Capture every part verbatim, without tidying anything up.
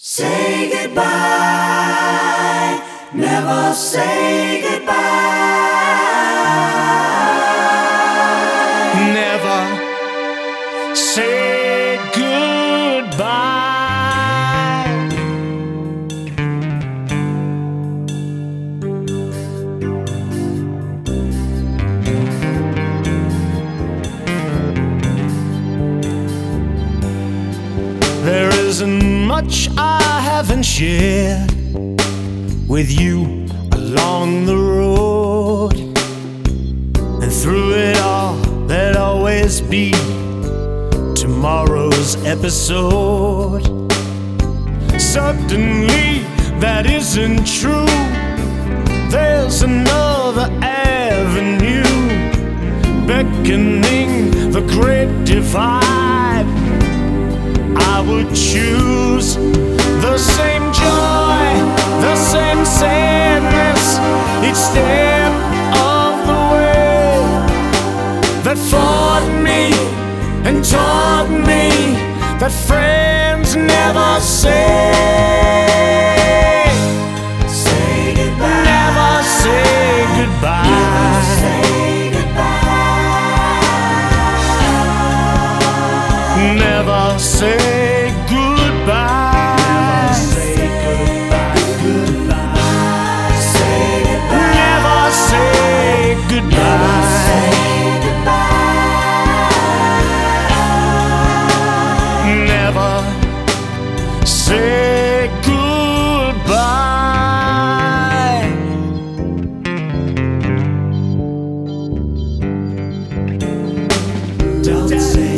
Say goodbye, never say goodbye. Never say goodbye. There isn't much I haven't shared with you along the road, and through it all there'll always be tomorrow's episode. Suddenly that isn't true. There's another avenue beckoning the great divide. I would choose the same joy, the same sadness each step of the way that fought me and taught me that friends never say, Say goodbye, never say goodbye. never say goodbye. Never say goodbye. Never say goodbye. Say goodbye. Never say goodbye. Say goodbye. Never say goodbye. Don't say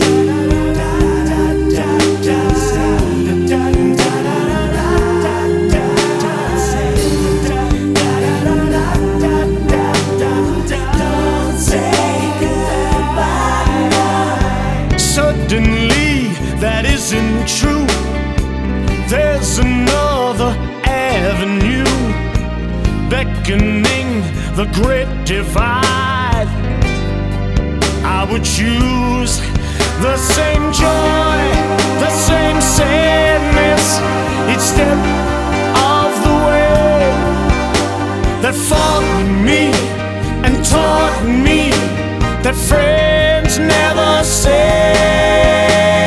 Suddenly that isn't true. There's another avenue beckoning the great divide. I would choose the same joy, the same sadness each step of the way that followed me and taught me that friends never say,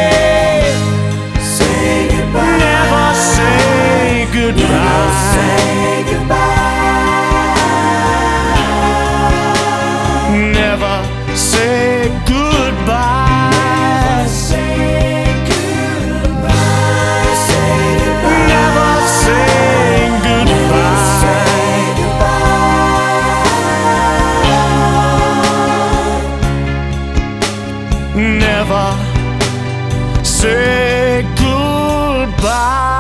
Say goodbye. never say goodbye. Say goodbye. Never say goodbye. Say goodbye. Say goodbye. Never say goodbye. Say goodbye. Never say goodbye.